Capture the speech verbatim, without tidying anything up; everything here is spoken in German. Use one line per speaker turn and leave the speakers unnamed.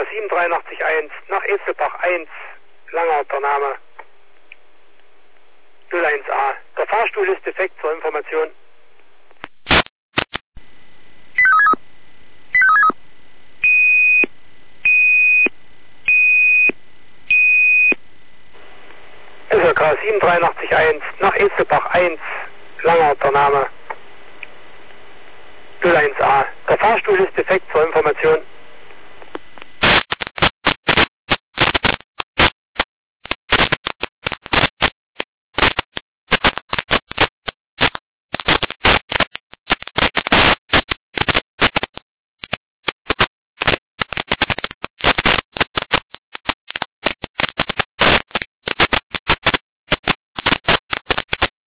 sieben drei acht eins nach Esselbach eins, Langer der Name null eins a. Der Fahrstuhl ist defekt zur Information. S L K sieben drei acht eins nach Esselbach eins, Langer der Name null eins a. Der Fahrstuhl ist defekt zur Information.